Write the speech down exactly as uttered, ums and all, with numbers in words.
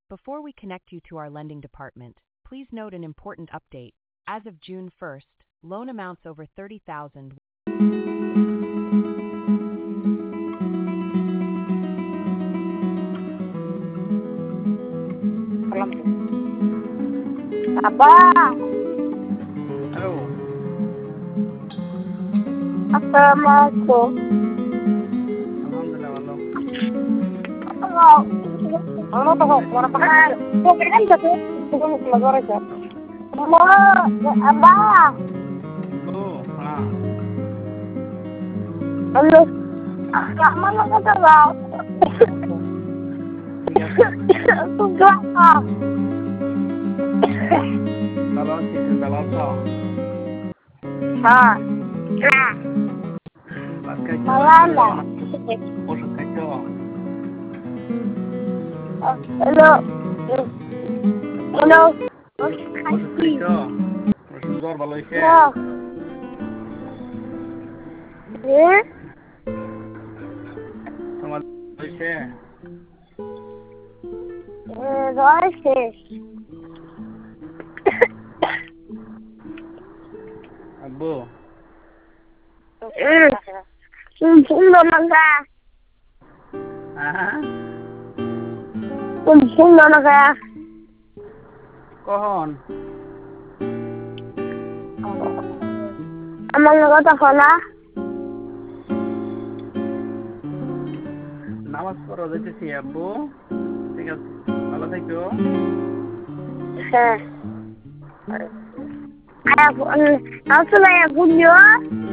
Before we connect you to our lending department, please note an important update. As of June first, loan amounts over thirty thousand. Abah, Halo. Assalamualaikum. Alhamdulillah Allah. Kalau kalau tahu orang pakai, kok kan satu bukan keluar aja. Mama, Abah, Oh, ah. halo, nggak mana kata kau? Tugas. Kalau sih kalau kau. Ah, nah, Pakai malam dah. Oṣù kẹjọ. Hello, hello. Oṣù kẹjọ. Oṣù জ্বর ভালো হয়েছে? Ya. Eh? তোমার হয়েছে? Eh, doaise. আব্বু Hmm. Kumpul naga. হ্যাঁ Kumpul naga. কখন? Amang naga takona. নামাজ পড়া যাইতেছি আব্বু। ঠিক আছে ভালো থাকো। Eh. Aku, aku lah yang punya.